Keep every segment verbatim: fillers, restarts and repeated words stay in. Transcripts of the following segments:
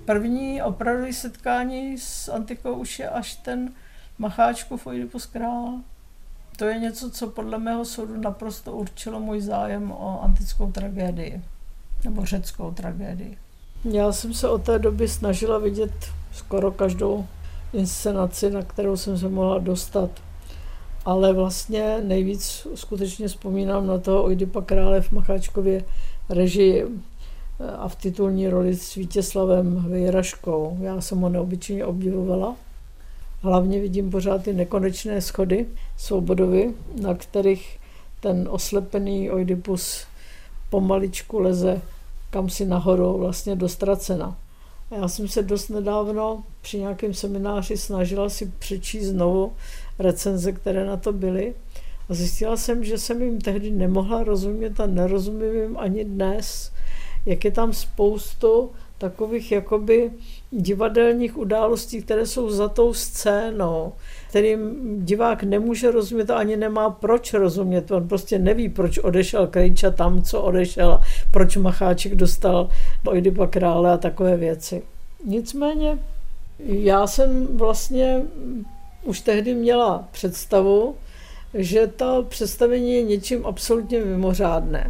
První opravdu setkání s antikou už je až ten Macháčkův Oidipus král. To je něco, co podle mého soudu naprosto určilo můj zájem o antickou tragédii, nebo řeckou tragédii. Já jsem se od té doby snažila vidět skoro každou inscenaci, na kterou jsem se mohla dostat. Ale vlastně nejvíc skutečně vzpomínám na toho Oidipa krále v Macháčkově režii a v titulní roli s Vítězslavem Vejraškou. Já jsem ho neobyčejně obdivovala. Hlavně vidím pořád ty nekonečné schody Svobodovi, na kterých ten oslepený Oidipus pomaličku leze kam si nahoru, vlastně do ztracena. Já jsem se dost nedávno při nějakém semináři snažila si přečíst znovu recenze, které na to byly. A zjistila jsem, že jsem jim tehdy nemohla rozumět a nerozumím jim ani dnes, jak je tam spoustu takových jakoby divadelních událostí, které jsou za tou scénou, kterým divák nemůže rozumět a ani nemá proč rozumět. On prostě neví, proč odešel Krejča tam, co odešel, proč Macháček dostal Oidipa krále a takové věci. Nicméně já jsem vlastně už tehdy měla představu, že to představení je něčím absolutně mimořádné.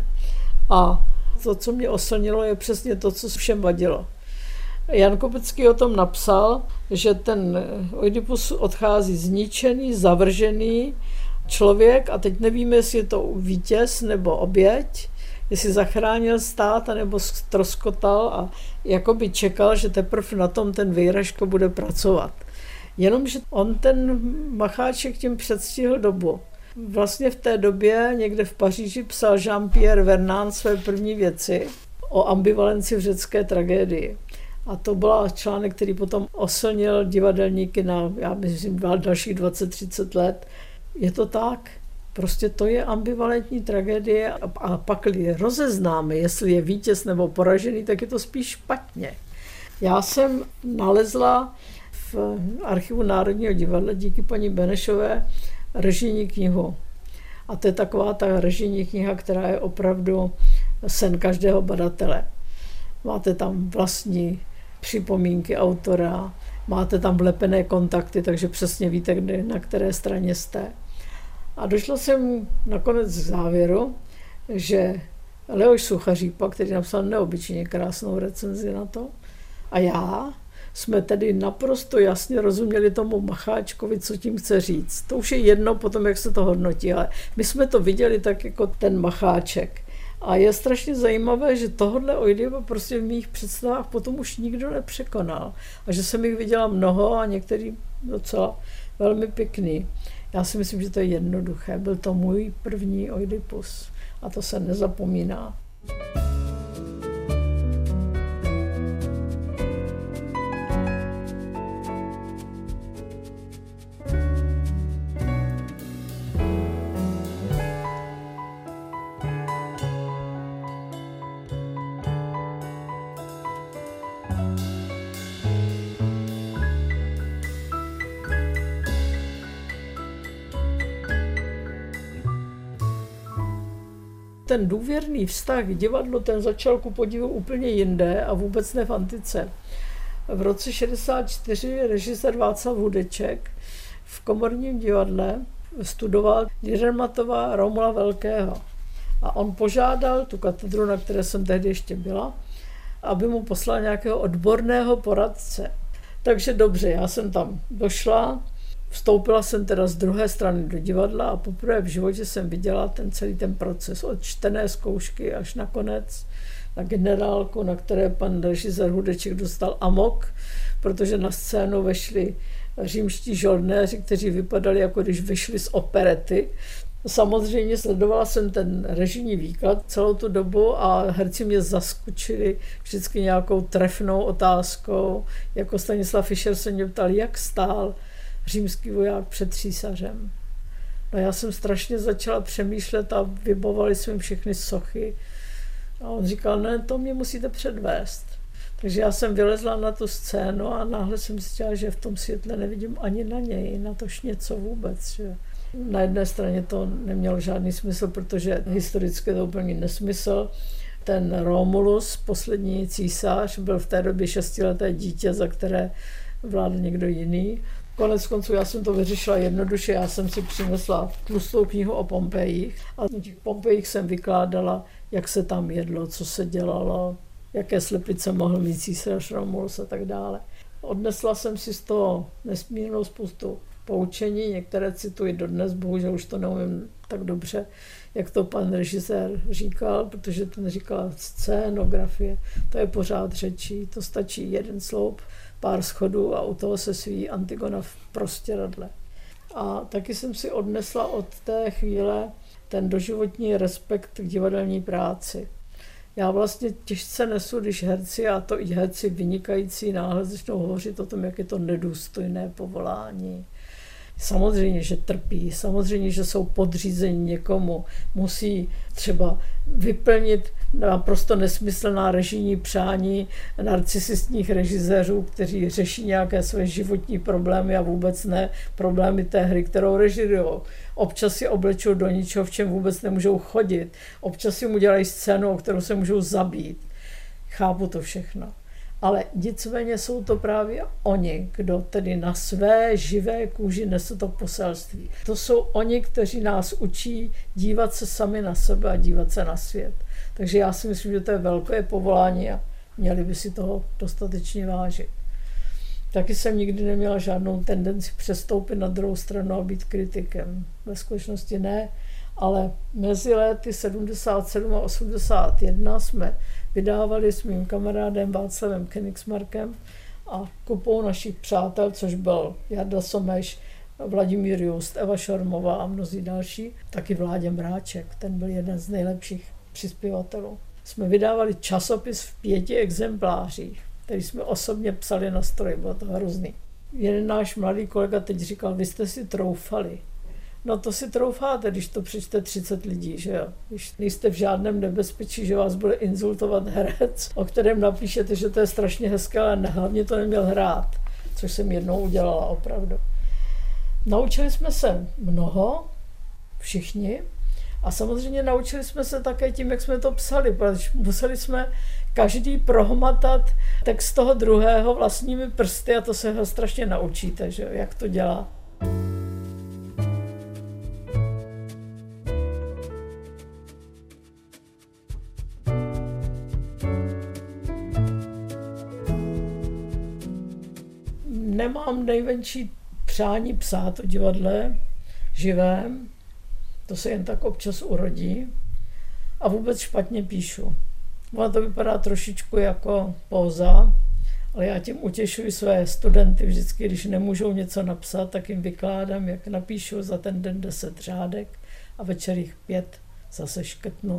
A to, co mě oslnilo, je přesně to, co všem vadilo. Jan Kopecký o tom napsal, že ten Oidipus odchází zničený, zavržený člověk a teď nevíme, jestli je to vítěz nebo oběť, jestli zachránil stát nebo ztroskotal a jakoby čekal, že teprve na tom ten Vejraško bude pracovat. Jenomže on ten Macháček tím předstihl dobu. Vlastně v té době někde v Paříži psal Jean-Pierre Vernant své první věci o ambivalenci v řecké tragédii. A to byl článek, který potom oslnil divadelníky na, já myslím, dalších dvacet třicet let. Je to tak? Prostě to je ambivalentní tragédie a pak-li rozeznáme, jestli je vítěz nebo poražený, tak je to spíš špatně. Já jsem nalezla v archivu Národního divadla díky paní Benešové režijní knihu. A to je taková ta režijní kniha, která je opravdu sen každého badatele. Máte tam vlastní připomínky autora, máte tam vlepené kontakty, takže přesně víte, kde, na které straně jste. A došla jsem nakonec k závěru, že Leoš Suchařípa, který napsal neobyčejně krásnou recenzi na to, a já jsme tedy naprosto jasně rozuměli tomu Macháčkovi, co tím chce říct. To už je jedno potom, jak se to hodnotí, ale my jsme to viděli tak jako ten Macháček. A je strašně zajímavé, že tohodle Oidipa prostě v mých představách potom už nikdo nepřekonal. A že jsem jich viděla mnoho a některý docela velmi pěkný. Já si myslím, že to je jednoduché. Byl to můj první Oidipus. A to se nezapomíná. Ten důvěrný vztah k divadlu, ten začal ku podivu úplně jinde a vůbec ne v antice. V roce šedesát čtyři režisér Václav Hudeček v Komorním divadle studoval Dürrenmattova Romula Velkého. A on požádal tu katedru, na které jsem tehdy ještě byla, aby mu poslal nějakého odborného poradce. Takže dobře, já jsem tam došla, vstoupila jsem teda z druhé strany do divadla a poprvé v životě jsem viděla ten celý ten proces od čtené zkoušky až nakonec na generálku, na které pan režisér Hudeček dostal amok, protože na scénu vešli římští žoldnéři, kteří vypadali, jako když vyšli z operety. Samozřejmě sledovala jsem ten režijní výklad celou tu dobu a herci mě zaskočili vždycky nějakou trefnou otázkou. Jako Stanislav Fischer se mě ptal, jak stál římský voják před císařem. No já jsem strašně začala přemýšlet a vybavovali jsme všechny sochy. A on říkal, ne, to mě musíte předvést. Takže já jsem vylezla na tu scénu a náhle jsem zjistila, že v tom světle nevidím ani na něj, na tož něco vůbec. Že na jedné straně to nemělo žádný smysl, protože historicky to úplně nesmysl. Ten Romulus, poslední císař, byl v té době šestileté dítě, za které vládl někdo jiný. Konec konců já jsem to vyřešila jednoduše, já jsem si přinesla tlustou knihu o Pompejích a v těch Pompejích jsem vykládala, jak se tam jedlo, co se dělalo, jaké slepice mohl mít císař Romulus a tak dále. Odnesla jsem si z toho nesmírnou spoustu poučení, některé cituji dodnes, bohužel už to neumím tak dobře, jak to pan režisér říkal, protože ten říkal scénografie, to je pořád řečí, to stačí jeden sloup, pár schodů a u toho se sví Antigona v prostěradle. A taky jsem si odnesla od té chvíle ten doživotní respekt k divadelní práci. Já vlastně těžce nesu, když herci, a to i herci vynikající, náhle začnou hovořit o tom, jak je to nedůstojné povolání. Samozřejmě, že trpí, samozřejmě, že jsou podřízeni někomu, musí třeba vyplnit naprosto nesmyslná režijní přání narcisistních režisérů, kteří řeší nějaké své životní problémy a vůbec ne problémy té hry, kterou režirujou. Občas si oblečou do ničeho, v čem vůbec nemůžou chodit. Občas si mu dělají scénu, o kterou se můžou zabít. Chápu to všechno. Ale nicméně jsou to právě oni, kdo tedy na své živé kůži nese to poselství. To jsou oni, kteří nás učí dívat se sami na sebe a dívat se na svět. Takže já si myslím, že to je velké povolání a měli by si toho dostatečně vážit. Taky jsem nikdy neměla žádnou tendenci přestoupit na druhou stranu a být kritikem. Ve skutečnosti ne, ale mezi léty sedmdesát sedm a osmdesát jedna jsme vydávali s mým kamarádem Václavem Königsmarkem a kupou našich přátel, což byl Jarda Someš, Vladimír Just, Eva Šormová a mnozí další, taky Vláďa Mráček, ten byl jeden z nejlepších přispěvatelů. Jsme vydávali časopis v pěti exemplářích, který jsme osobně psali na stroji, bylo to hrozný. Jeden náš mladý kolega teď říkal, vy jste si troufali. No to si troufáte, když to přečte třicet lidí, že jo? Když nejste v žádném nebezpečí, že vás bude insultovat herec, o kterém napíšete, že to je strašně hezké, ale hlavně to neměl hrát, což jsem jednou udělala opravdu. Naučili jsme se mnoho, všichni, a samozřejmě naučili jsme se také tím, jak jsme to psali, protože museli jsme každý prohmatat text toho druhého vlastními prsty a to se ho strašně naučíte, že jo? Jak to dělá. Nemám nejmenší přání psát o divadle živém, to se jen tak občas urodí a vůbec špatně píšu. Ono to vypadá trošičku jako póza, ale já tím utěšuji své studenty vždycky, když nemůžou něco napsat, tak jim vykládám, jak napíšu za ten den deset řádek a večer jich pět zase škrtnu.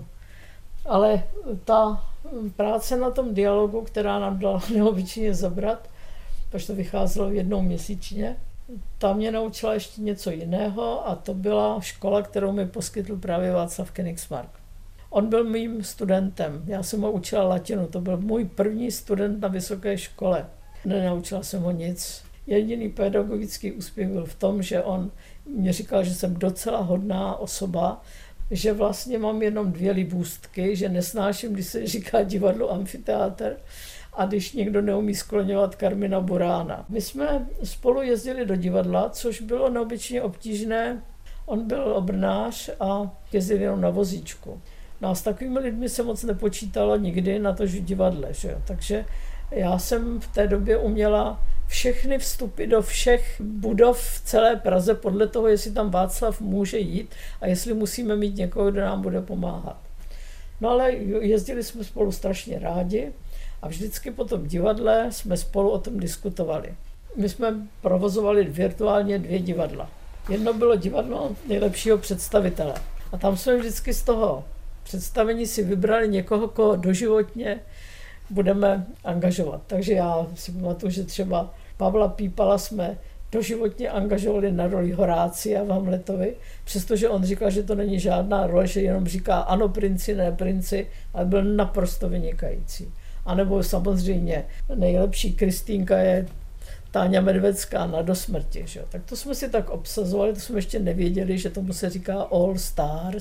Ale ta práce na tom dialogu, která nám dala neobyčejně zabrat, protože to vycházelo jednou měsíčně, ta mě naučila ještě něco jiného a to byla škola, kterou mi poskytl právě Václav Königsmark. On byl mým studentem, já jsem ho učila latinu, to byl můj první student na vysoké škole. Nenaučila jsem ho nic. Jediný pedagogický úspěch byl v tom, že on mě říkal, že jsem docela hodná osoba, že vlastně mám jenom dvě libůstky, že nesnáším, když se říká divadlo amfiteátr, a když někdo neumí skloňovat Karmina Burána. My jsme spolu jezdili do divadla, což bylo neobyčejně obtížné. On byl obrnář a jezdil jenom na vozíčku. No a s takovými lidmi se moc nepočítalo nikdy na to, že divadle. Že? Takže já jsem v té době uměla všechny vstupy do všech budov v celé Praze podle toho, jestli tam Václav může jít a jestli musíme mít někoho, kdo nám bude pomáhat. No ale jezdili jsme spolu strašně rádi. A vždycky po tom divadle jsme spolu o tom diskutovali. My jsme provozovali virtuálně dvě divadla. Jedno bylo divadlo nejlepšího představitele. A tam jsme vždycky z toho představení si vybrali někoho, koho doživotně budeme angažovat. Takže já si pamatuju, že třeba Pavla Pípala jsme doživotně angažovali na roli Horácia v Hamletovi, přestože on říkal, že to není žádná role, že jenom říká ano princi, ne princi, ale byl naprosto vynikající. A nebo samozřejmě nejlepší Kristýnka je Táňa Medvecká na Do smrti. Že? Tak to jsme si tak obsazovali, to jsme ještě nevěděli, že tomu se říká All Stars.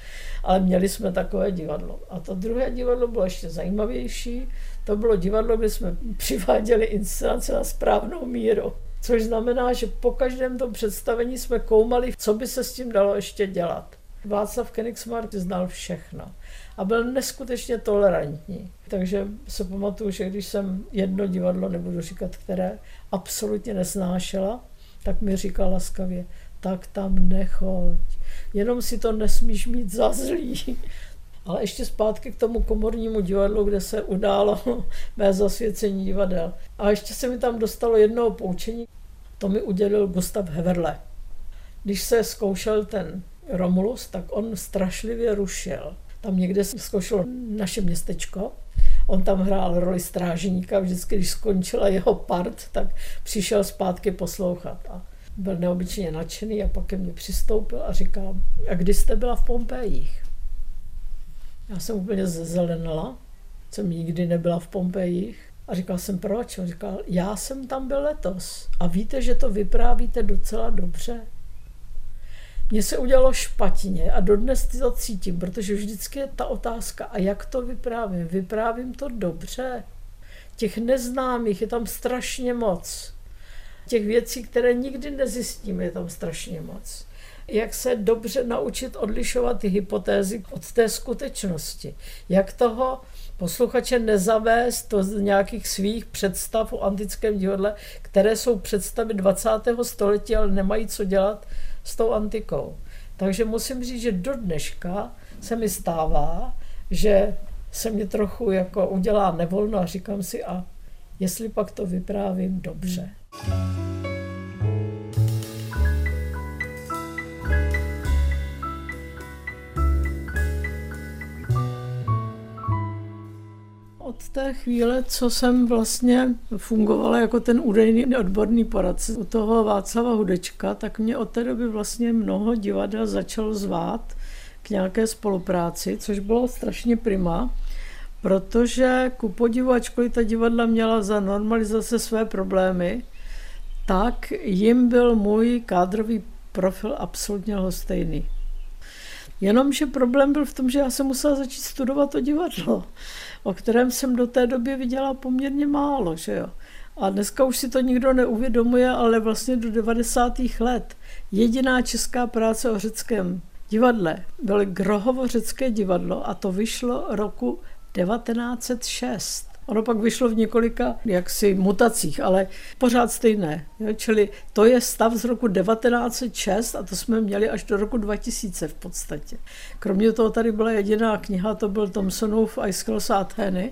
Ale měli jsme takové divadlo. A to druhé divadlo bylo ještě zajímavější. To bylo divadlo, kde jsme přiváděli inscenace na správnou míru. Což znamená, že po každém tom představení jsme koumali, co by se s tím dalo ještě dělat. Václav Königsmark znal všechno a byl neskutečně tolerantní. Takže se pamatuju, že když jsem jedno divadlo, nebudu říkat které, absolutně nesnášela, tak mi říkal laskavě, tak tam nechoď, jenom si to nesmíš mít za zlý. Ale ještě zpátky k tomu komornímu divadlu, kde se událo mé zasvěcení divadel. A ještě se mi tam dostalo jednoho poučení, to mi udělil Gustav Heverle. Když se zkoušel ten Romulus, tak on strašlivě rušil. Tam někde se zkoušelo naše městečko, on tam hrál roli strážníka, vždycky, když skončila jeho part, tak přišel zpátky poslouchat. A byl neobyčejně nadšený a pak ke mně přistoupil a říkal, a kdy jste byla v Pompejích? Já jsem úplně zezelenala, jsem nikdy nebyla v Pompejích. A říkal jsem, proč? On říkal, já jsem tam byl letos a víte, že to vyprávíte docela dobře. Mně se udělalo špatně a dodnes to cítím, protože vždycky je ta otázka, a jak to vyprávím? Vyprávím to dobře? Těch neznámých je tam strašně moc. Těch věcí, které nikdy nezjistíme, je tam strašně moc. Jak se dobře naučit odlišovat ty hypotézy od té skutečnosti. Jak toho posluchače nezavést do nějakých svých představ o antickém divadle, které jsou představy dvacátého století, ale nemají co dělat s tou antikou. Takže musím říct, že do dneška se mi stává, že se mě trochu jako udělá nevolno a říkám si, a jestli pak to vyprávím dobře. Od té chvíle, co jsem vlastně fungovala jako ten údajný odborný poradce u toho Václava Hudečka, tak mě od té doby vlastně mnoho divadel začalo zvát k nějaké spolupráci, což bylo strašně prima, protože ku podivu, ačkoliv ta divadla měla za normalizace své problémy, tak jim byl můj kádrový profil absolutně lhostejný. Jenomže problém byl v tom, že já jsem musela začít studovat to divadlo, o kterém jsem do té doby viděla poměrně málo, že jo. A dneska už si to nikdo neuvědomuje, ale vlastně do devadesátých let jediná česká práce o řeckém divadle bylo Grohovo řecké divadlo a to vyšlo roku devatenáct set šest. Ono pak vyšlo v několika jaksi mutacích, ale pořád stejné. Jo? Čili to je stav z roku devatenáct set šest a to jsme měli až do roku dva tisíce v podstatě. Kromě toho tady byla jediná kniha, to byl Thomsonův Aeschylus a Athény,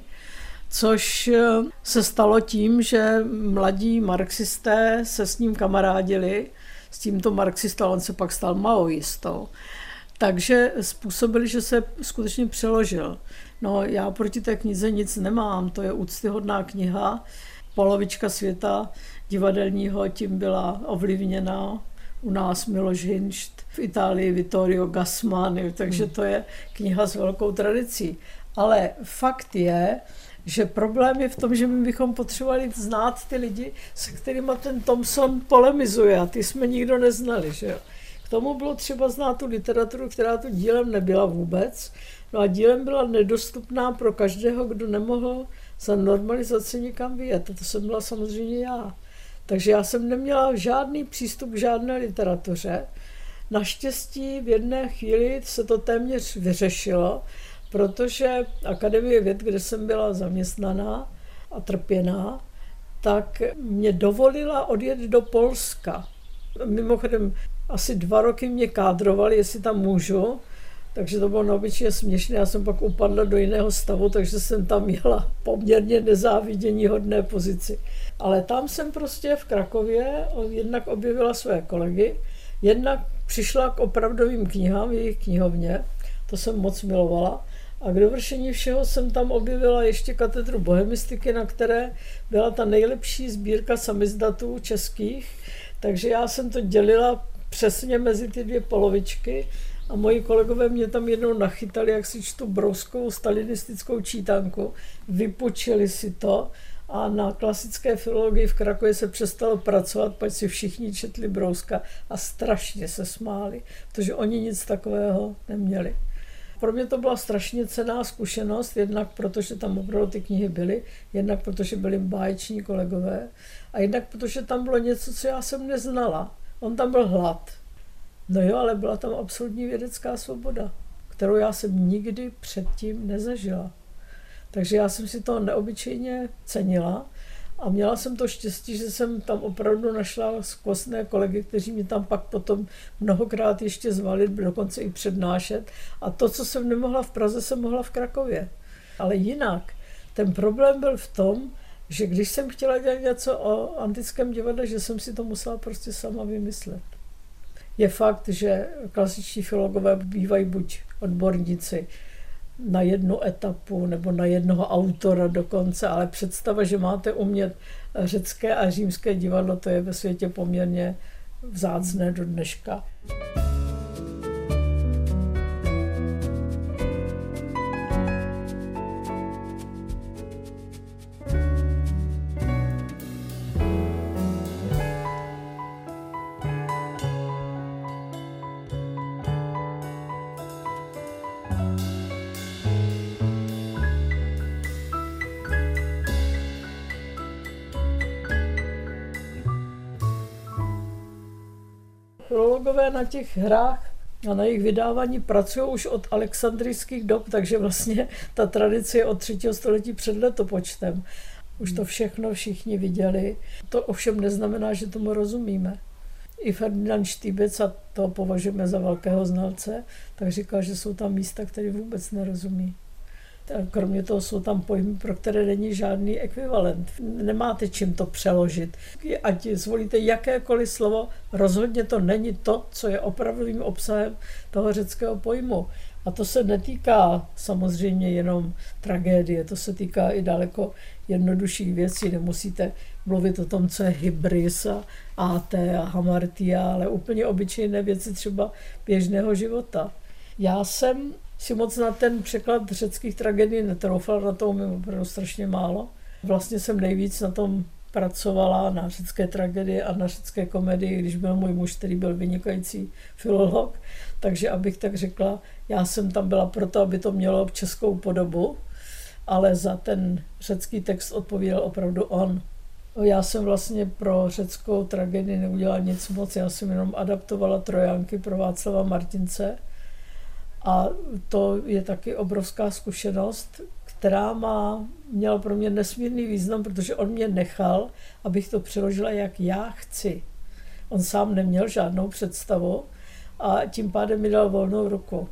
což se stalo tím, že mladí marxisté se s ním kamarádili, s tímto marxistou, on se pak stal maoistou. Takže způsobili, že se skutečně přeložil. No, já proti té knize nic nemám, to je úctyhodná kniha. Polovička světa divadelního tím byla ovlivněna. U nás Miloš Hinšt, v Itálii Vittorio Gassman, takže to je kniha s velkou tradicí. Ale fakt je, že problém je v tom, že my bychom potřebovali znát ty lidi, se kterými ten Thomson polemizuje a ty jsme nikdo neznali, že jo. K tomu bylo třeba znát tu literaturu, která tu dílem nebyla vůbec. No a dílem byla nedostupná pro každého, kdo nemohl za normalizaci nikam vyjet. A to jsem byla samozřejmě já. Takže já jsem neměla žádný přístup k žádné literatuře. Naštěstí v jedné chvíli se to téměř vyřešilo, protože Akademie věd, kde jsem byla zaměstnaná a trpěná, tak mě dovolila odjet do Polska. Mimochodem asi dva roky mě kádrovali, jestli tam můžu, takže to bylo neobyčejně směšné. Já jsem pak upadla do jiného stavu, takže jsem tam jela poměrně nezáviděníhodné pozici. Ale tam jsem prostě v Krakově jednak objevila své kolegy, jednak přišla k opravdovým knihám v jejich knihovně, to jsem moc milovala. A k dovršení všeho jsem tam objevila ještě katedru bohemistiky, na které byla ta nejlepší sbírka samizdatů českých, takže já jsem to dělila přesně mezi ty dvě polovičky a moji kolegové mě tam jednou nachytali, jak si čtu brouskovou stalinistickou čítanku, vypočili si to a na klasické filologii v Krakově se přestalo pracovat, pak si všichni četli Brouska a strašně se smáli, protože oni nic takového neměli. Pro mě to byla strašně cenná zkušenost, jednak protože tam opravdu ty knihy byly, jednak protože byli báječní kolegové a jednak protože tam bylo něco, co já jsem neznala. On tam byl hlad. No jo, ale byla tam absolutní vědecká svoboda, kterou já jsem nikdy předtím nezažila. Takže já jsem si to neobyčejně cenila a měla jsem to štěstí, že jsem tam opravdu našla skvostné kolegy, kteří mě tam pak potom mnohokrát ještě zvali, dokonce i přednášet. A to, co jsem nemohla v Praze, jsem mohla v Krakově. Ale jinak, ten problém byl v tom, že když jsem chtěla dělat něco o antickém divadle, že jsem si to musela prostě sama vymyslet. Je fakt, že klasičtí filologové bývají buď odborníci na jednu etapu nebo na jednoho autora dokonce, ale představa, že máte umět řecké a římské divadlo, to je ve světě poměrně vzácné do dneška. Filologové na těch hrách a na jejich vydávání pracují už od alexandrijských dob, takže vlastně ta tradice je od třetího století před letopočtem. Už to všechno všichni viděli. To ovšem neznamená, že tomu rozumíme. I Ferdinand Štýbec, a to považujeme za velkého znalce, tak říkal, že jsou tam místa, které vůbec nerozumí. Kromě toho jsou tam pojmy, pro které není žádný ekvivalent. Nemáte čím to přeložit. Ať zvolíte jakékoliv slovo, rozhodně to není to, co je opravdovým obsahem toho řeckého pojmu. A to se netýká samozřejmě jenom tragédie, to se týká i daleko jednodušších věcí. Nemusíte mluvit o tom, co je hybris a áté a hamartia, ale úplně obyčejné věci třeba běžného života. Já jsem si moc na ten překlad řeckých tragédií netroufala, na to umím opravdu strašně málo. Vlastně jsem nejvíc na tom pracovala, na řecké tragédie a na řecké komedii, když byl můj muž, který byl vynikající filolog. Takže abych tak řekla, já jsem tam byla proto, aby to mělo českou podobu, ale za ten řecký text odpovídal opravdu on. Já jsem vlastně pro řeckou tragédii neudělala nic moc, já jsem jenom adaptovala Trojánky pro Václava Martince. A to je taky obrovská zkušenost, která má, měla pro mě nesmírný význam, protože on mě nechal, abych to přeložila, jak já chci. On sám neměl žádnou představu a tím pádem mi dal volnou ruku.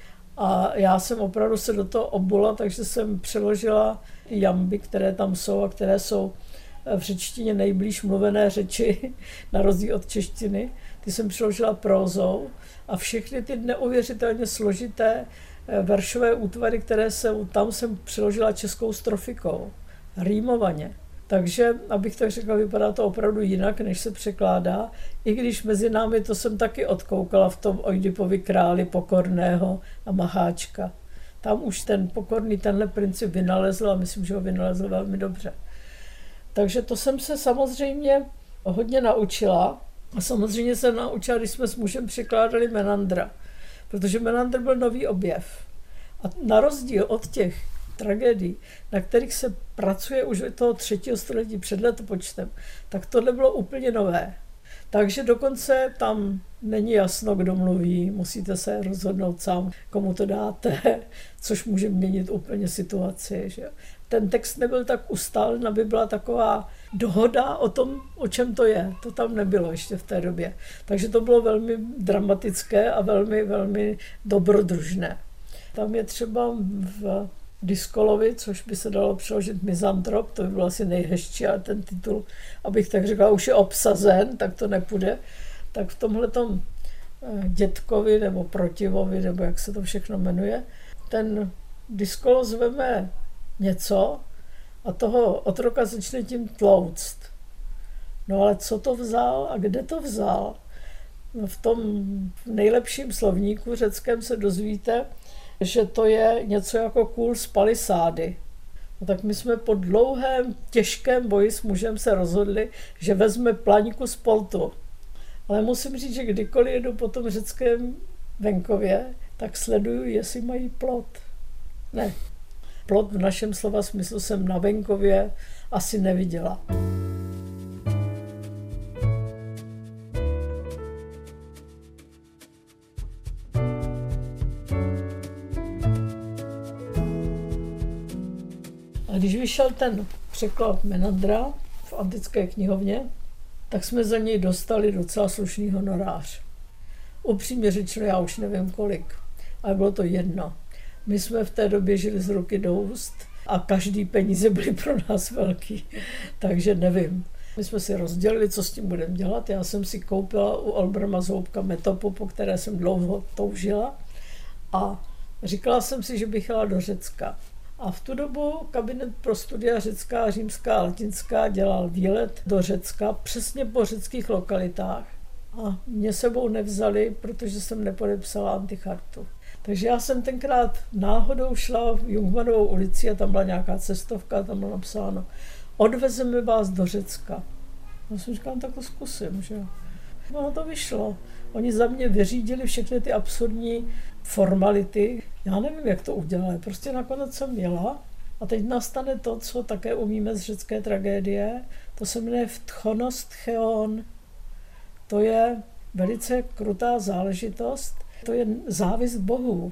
A já jsem opravdu se do toho obula, takže jsem přeložila jamby, které tam jsou a které jsou v řečtině nejblíž mluvené řeči, na rozdíl od češtiny. Ty jsem přeložila prózou a všechny ty neuvěřitelně složité veršové útvary, které jsem tam jsem přeložila českou strofikou, rýmovaně. Takže, abych tak řekla, vypadá to opravdu jinak, než se překládá, i když mezi námi to jsem taky odkoukala v tom Oidipovi králi Pokorného a Macháčka. Tam už ten Pokorný tenhle princip vynalezl a myslím, že ho vynalezl velmi dobře. Takže to jsem se samozřejmě hodně naučila. A samozřejmě jsem naučila, když jsme s mužem překládali Menandra, protože Menandr byl nový objev. A na rozdíl od těch tragédií, na kterých se pracuje už od toho třetího století před letopočtem, tak tohle bylo úplně nové. Takže dokonce tam není jasno, kdo mluví, musíte se rozhodnout sám, komu to dáte, což může měnit úplně situaci. Že? Ten text nebyl tak ustálen, aby byla taková dohoda o tom, o čem to je. To tam nebylo ještě v té době. Takže to bylo velmi dramatické a velmi, velmi dobrodružné. Tam je třeba v Diskolovi, což by se dalo přeložit mizantrop, to by bylo asi nejhezčí, ale ten titul, abych tak řekla, už je obsazen, tak to nepůjde. Tak v tomhletom Dětkovi nebo Protivovi, nebo jak se to všechno jmenuje, ten Diskolo zveme něco a toho otroka začne tím tlouct. No ale co to vzal a kde to vzal? No v tom nejlepším slovníku řeckém se dozvíte, že to je něco jako kůl z palisády. No tak my jsme po dlouhém, těžkém boji s mužem se rozhodli, že vezme plaňku z poltu. Ale musím říct, že kdykoliv jedu po tom řeckém venkově, tak sleduju, jestli mají plot. Ne, plot v našem slova smyslu jsem na venkově asi neviděla. A když vyšel ten překlad Menandra v antické knihovně, tak jsme za něj dostali docela slušný honorář. Upřímně řečeno, já už nevím kolik, ale bylo to jedno. My jsme v té době žili z ruky do úst a každý peníze byly pro nás velký, takže nevím. My jsme si rozdělili, co s tím budeme dělat. Já jsem si koupila u Olbrama Zoubka metopu, po které jsem dlouho toužila a říkala jsem si, že bych jela do Řecka. A v tu dobu kabinet pro studia řecká, římská a latinská dělal výlet do Řecka přesně po řeckých lokalitách. A mě sebou nevzali, protože jsem nepodepsala antichartu. Takže já jsem tenkrát náhodou šla v Jungmannovou ulici a tam byla nějaká cestovka, tam bylo napsáno: odvezeme vás do Řecka. Já jsem říkala, tak to zkusím, že jo. No to vyšlo. Oni za mě vyřídili všechny ty absurdní formality. Já nevím, jak to udělali. Prostě nakonec jsem jela a teď nastane to, co také umíme z řecké tragédie. To se jmenuje Vtchonos Tcheon. To je velice krutá záležitost. To je závist Bohu.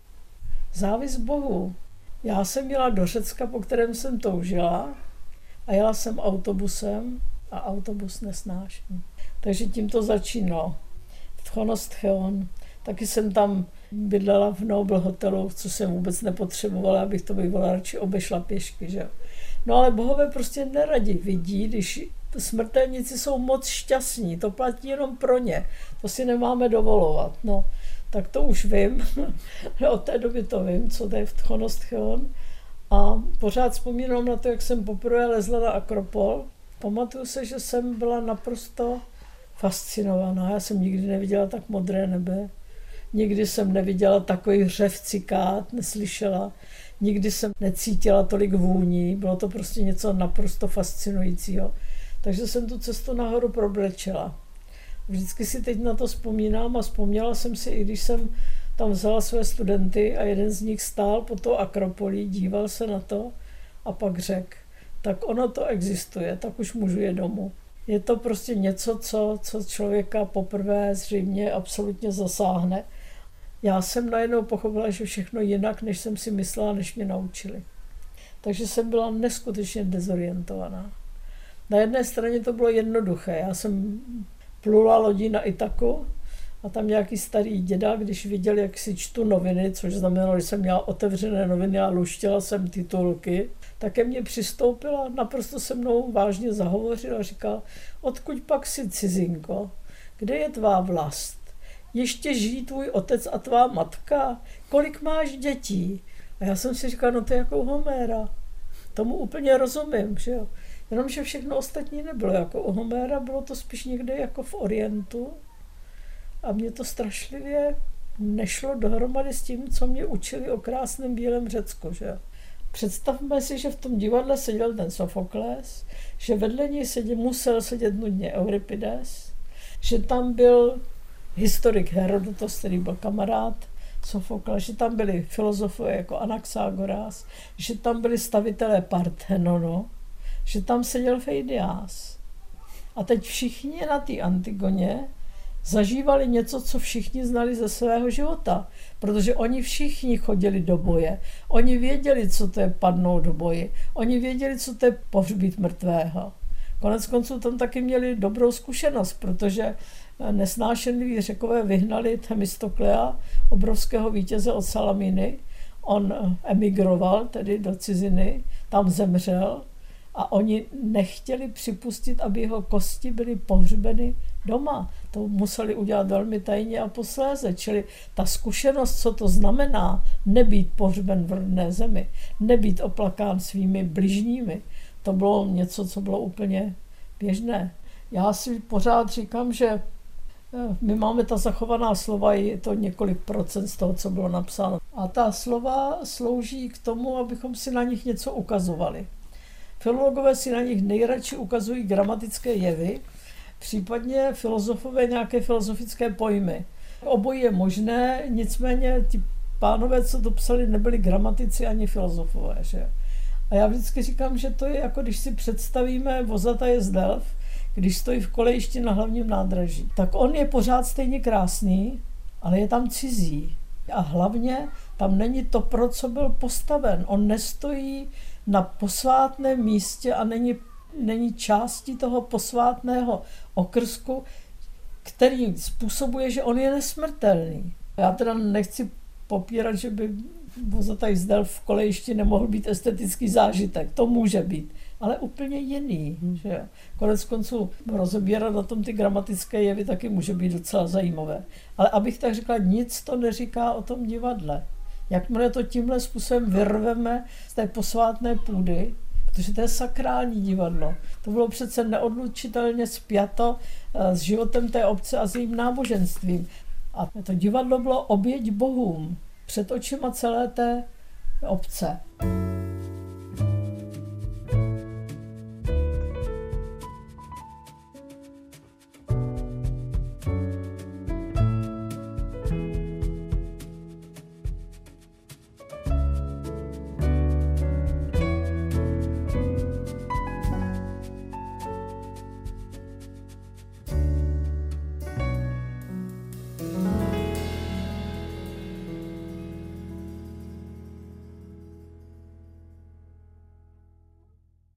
Závist Bohu. Já jsem jela do Řecka, po kterém jsem toužila a jela jsem autobusem a autobus nesnáším. Takže tím to začínalo. Vtchonos Tcheon. Taky jsem tam bydlela v Noble hotelu, co jsem vůbec nepotřebovala, abych to bývala radši obešla pěšky. Že? No ale bohové prostě neradi vidí, když smrtelníci jsou moc šťastní, to platí jenom pro ně, to si nemáme dovolovat. No, tak to už vím, od té doby to vím, co to je Vtchonos Tcheon. A pořád vzpomínám na to, jak jsem poprvé lezla na Akropol. Pamatuju se, že jsem byla naprosto fascinovaná. Já jsem nikdy neviděla tak modré nebe. Nikdy jsem neviděla takový řev cikát, neslyšela. Nikdy jsem necítila tolik vůní. Bylo to prostě něco naprosto fascinujícího. Takže jsem tu cestu nahoru problečela. Vždycky si teď na to vzpomínám a vzpomněla jsem si, i když jsem tam vzala své studenty a jeden z nich stál po tou Akropolí, díval se na to a pak řekl, tak ono to existuje, tak už můžu jít domů. Je to prostě něco, co, co člověka poprvé zřejmě absolutně zasáhne. Já jsem najednou pochopila, že všechno jinak, než jsem si myslela, než mě naučili. Takže jsem byla neskutečně dezorientovaná. Na jedné straně to bylo jednoduché. Já jsem plula lodí na Itaku a tam nějaký starý děda, když viděl, jak si čtu noviny, což znamenalo, že jsem měla otevřené noviny a luštila jsem titulky, tak ke mně přistoupila, naprosto se mnou vážně zahovořila a říkala, odkud pak si cizinko, kde je tvá vlast? Ještě žijí tvůj otec a tvá matka? Kolik máš dětí? A já jsem si říkala, no to je jako u Homéra. Tomu úplně rozumím, že jo. Jenomže všechno ostatní nebylo jako u Homéra, bylo to spíš někde jako v Orientu. A mě to strašlivě nešlo dohromady s tím, co mě učili o krásném bílém Řecku, že jo. Představme si, že v tom divadle seděl ten Sofokles, že vedle něj sedě, musel sedět nudně Euripides, že tam byl historik Herodotos, který byl kamarád Sofokla, že tam byli filozofové jako Anaxagoras, že tam byli stavitelé Parthenonu, že tam seděl Feidias. A teď všichni na té Antigoně zažívali něco, co všichni znali ze svého života, protože oni všichni chodili do boje. Oni věděli, co to je padnout do boji. Oni věděli, co to je pohřbít mrtvého. Konec konců tam taky měli dobrou zkušenost, protože nesnášenliví Řekové vyhnali Themistoklea, obrovského vítěze od Salaminy. On emigroval tedy do ciziny, tam zemřel a oni nechtěli připustit, aby jeho kosti byly pohřbeny doma. To museli udělat velmi tajně a posléze. Čili ta zkušenost, co to znamená nebýt pohřben v rodné zemi, nebýt oplakán svými bližními, to bylo něco, co bylo úplně běžné. Já si pořád říkám, že my máme ta zachovaná slova, je to několik procent z toho, co bylo napsáno. A ta slova slouží k tomu, abychom si na nich něco ukazovali. Filologové si na nich nejradši ukazují gramatické jevy, případně filozofové nějaké filozofické pojmy. Obojí je možné, nicméně ti pánové, co to psali, nebyli gramatici ani filozofové. Že? A já vždycky říkám, že to je jako když si představíme Vozatý z Delf, když stojí v kolejišti na hlavním nádraží. Tak on je pořád stejně krásný, ale je tam cizí. A hlavně tam není to, pro co byl postaven. On nestojí na posvátném místě a není, není částí toho posvátného okrsku, který způsobuje, že on je nesmrtelný. Já teda nechci popírat, že by Vozatý z Delf v kolejišti nemohl být estetický zážitek. To může být, ale úplně jiný. Že? Konec konců rozebírat na tom ty gramatické jevy taky může být docela zajímavé. Ale abych tak řekla, nic to neříká o tom divadle. Jakmile to tímhle způsobem vyrveme z té posvátné půdy, protože to je sakrální divadlo. To bylo přece neodlučitelně spjato s životem té obce a s jejím náboženstvím. A to divadlo bylo oběť bohům před očima celé té obce.